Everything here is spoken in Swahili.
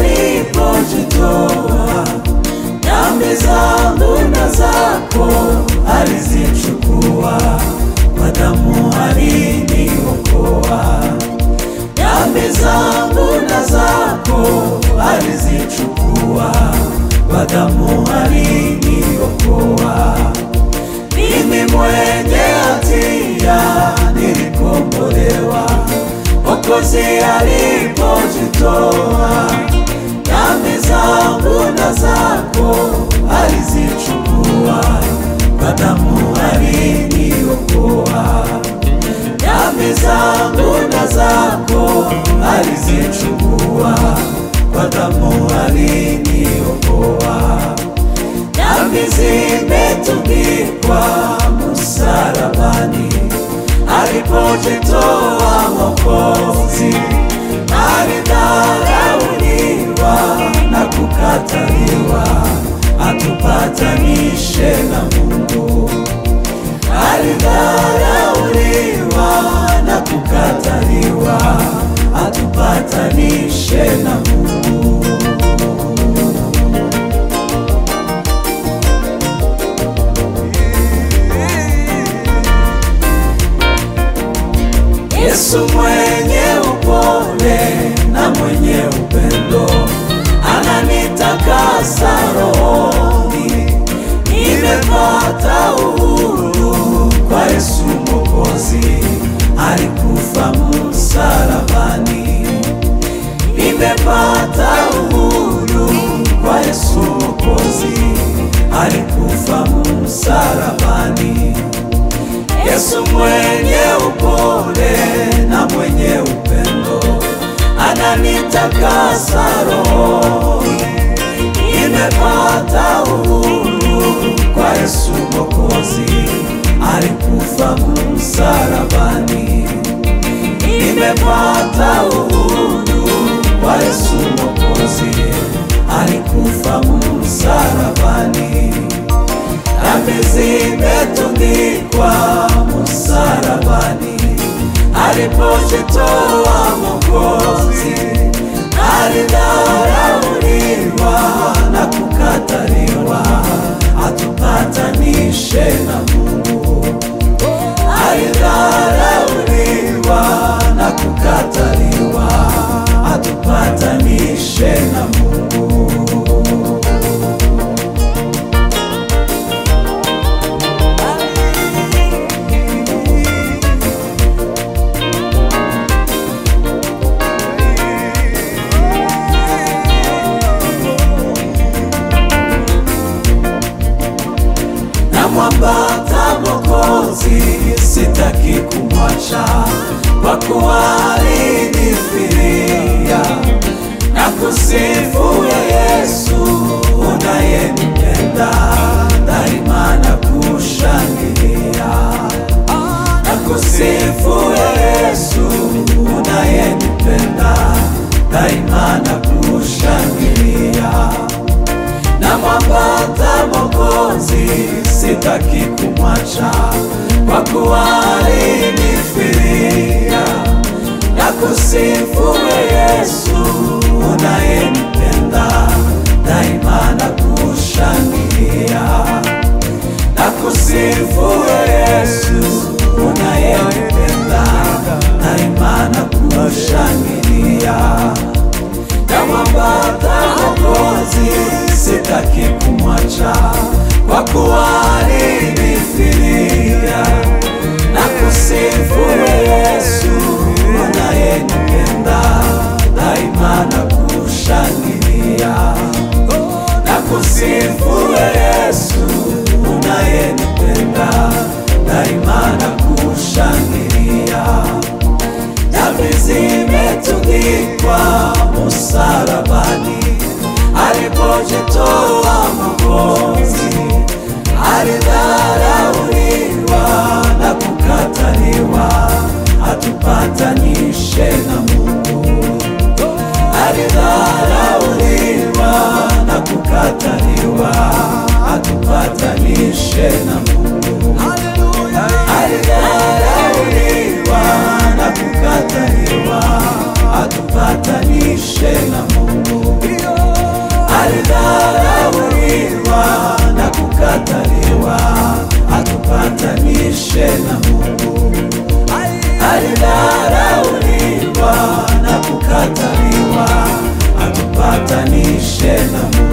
alipojitoa, dhambi zangu na zako alizichukua, kwa damu aliniokoa. Dhambi zangu na zako alizichukua, kwa damu aliniokoa. Mimi mwenye hatia nilikombolewa, Mwokozi alipojitoa, dhambi zangu na zako alizichukua, kwa damu aliniokoa. Dhambi zangu na zako alizichukua, kwa damu aliniokoa. Dhambi zimetundikwa msalabani, alipojitoa Mwokozi. Alidharauliwa na kukataliwa, atupatanishe na Mungu. Alidharauliwa na kukataliwa, atupatanishe na Mungu. Yesu mwenye upole na mwenye upendo, ananitakasa rohoni. Nimepata uhuru kwa Yesu Mwokozi, alikufa msalabani. Nimepata uhuru kwa Yesu Mwokozi, alikufa msalabani. Yesu mwenye upole na mwenye upendo, ananitakasa rohoni. Nimepata uhuru kwa Yesu Mwokozi, alikufa msalabani. Nimepata uhuru kwa Yesu Mwokozi, alikufa msalabani. Dhambi zimetundikwa msalabani, alipojitoa Mwokozi. Alidharauliwa na kukataliwa, atupatanishe na Mungu. Alidharauliwa na kukataliwa, atupatanishe na Mungu. Namwambata Mwokozi, sitaki kumwacha, kwa kuwa alinifilia. Nakusifu ya Yesu unayenipenda, daima nakushangilia. Nakusifu ya Yesu unayenipenda, daima nakushangilia. Namwambata Mwokozi, sitaki kumwacha, kwa kuwa alinifilia. Nakusifu Yesu unayenipenda, daima nakushangilia. Nakusifu Yesu unayenipenda, daima nakushangilia. Namwambata Mwokozi, sitaki kumwacha, kwa kuwa alinifilia. Nakusifu Yesu unayenipenda, daima nakushangilia. Nakusifu Yesu unayenipenda, daima nakushangilia. Dhambi zimetundikwa msalabani, alipojitoa Mwokozi. Alidharauliwa na kukataliwa, atupatanishe na Mungu. Alidharauliwa na kukataliwa, atupatanishe na Mungu. Alidharauliwa na kukataliwa, atupatanishe na Mungu. na Mungu.